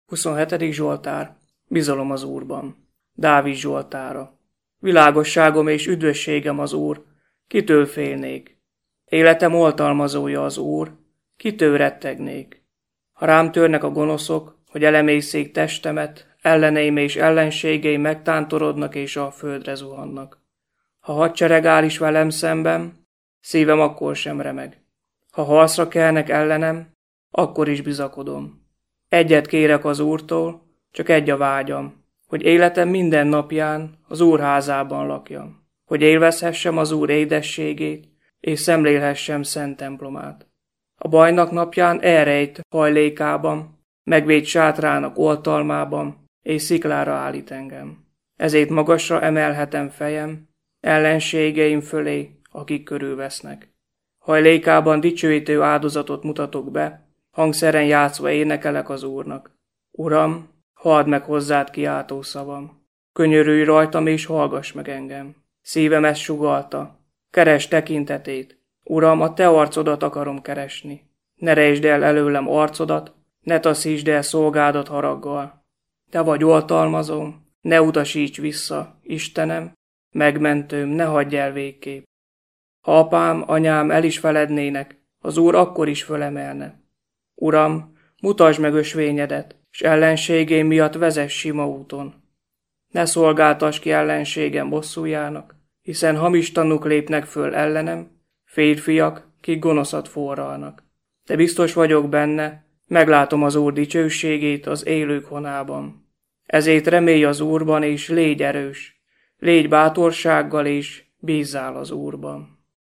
27. Zsoltár. Bizalom az Úrban. Dávid Zsoltára. Világosságom és üdvösségem az Úr, kitől félnék? Életem oltalmazója az Úr, kitől rettegnék? Ha rám törnek a gonoszok, hogy elemészék testemet, elleneim és ellenségeim megtántorodnak és a földre zuhannak. Ha hadsereg áll is velem szemben, szívem akkor sem remeg. Ha harcra kelnek ellenem, akkor is bizakodom. Egyet kérek az Úrtól, csak egy a vágyam, hogy életem minden napján az Úr házában lakjam, hogy élvezhessem az Úr édességét, és szemlélhessem szent templomát. A bajnak napján elrejt hajlékában, megvéd sátrának oltalmában, és sziklára állít engem. Ezért magasra emelhetem fejem, ellenségeim fölé, akik körülvesznek. Hajlékában dicsőítő áldozatot mutatok be, hangszeren játszva énekelek az Úrnak. Uram, halld meg hozzád kiáltó szavam. Könyörülj rajtam és hallgass meg engem. Szívem ezt sugallta. Keresd tekintetét. Uram, a te arcodat akarom keresni. Ne rejtsd el előlem arcodat, ne taszítsd el szolgádat haraggal. Te vagy oltalmazom, ne utasíts vissza, Istenem, megmentőm, ne hagyj el végképp. Ha apám, anyám el is felednének, az Úr akkor is fölemelne. Uram, mutasd meg ösvényedet, s ellenségém miatt vezess sima úton. Ne szolgáltass ki ellenségem bosszújának, hiszen hamis tanúk lépnek föl ellenem, férfiak, kik gonoszat forralnak. De biztos vagyok benne, meglátom az Úr dicsőségét az élők honában. Ezért remélj az Úrban, és légy erős, légy bátorsággal, és bízzál az Úrban.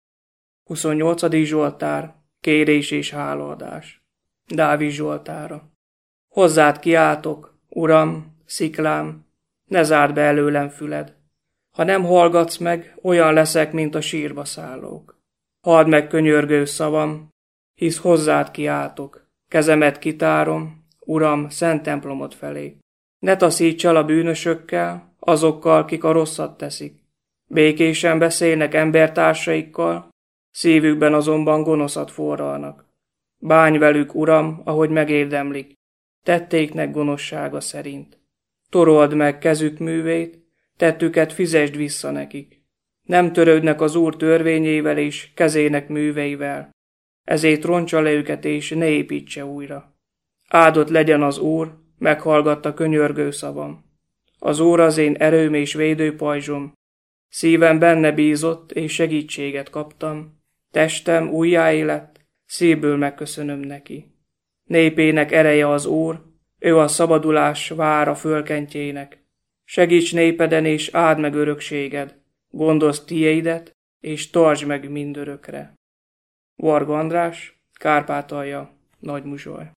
28. Zsoltár. Kérés és hálaadás. Dávid Zsoltára. Hozzád kiáltok, Uram, sziklám, ne zárd be előlem füled. Ha nem hallgatsz meg, olyan leszek, mint a sírba szállók. Halld meg könyörgő szavam, hisz hozzád kiáltok, kezemet kitárom, Uram, szent templomod felé. Ne taszíts el a bűnösökkel, azokkal, kik a rosszat teszik. Békésen beszélnek embertársaikkal, szívükben azonban gonoszat forralnak. Bánj velük, Uram, ahogy megérdemlik, tettéknek gonoszsága szerint. Torold meg kezük művét, tettüket fizesd vissza nekik. Nem törődnek az Úr törvényével és kezének műveivel, ezért roncsa le őket és ne építse újra. Áldott legyen az Úr, meghallgatta könyörgő szavam. Az Úr az én erőm és védőpajzsom. Szívem benne bízott, és segítséget kaptam. Testem újjáélet, szívből megköszönöm neki. Népének ereje az Úr, ő a szabadulás vára fölkentjének. Segíts népeden, és áld meg örökséged, gondozd tiédet, és tartsd meg mindörökre. Varga András, Kárpátalja, Nagymuzsoly.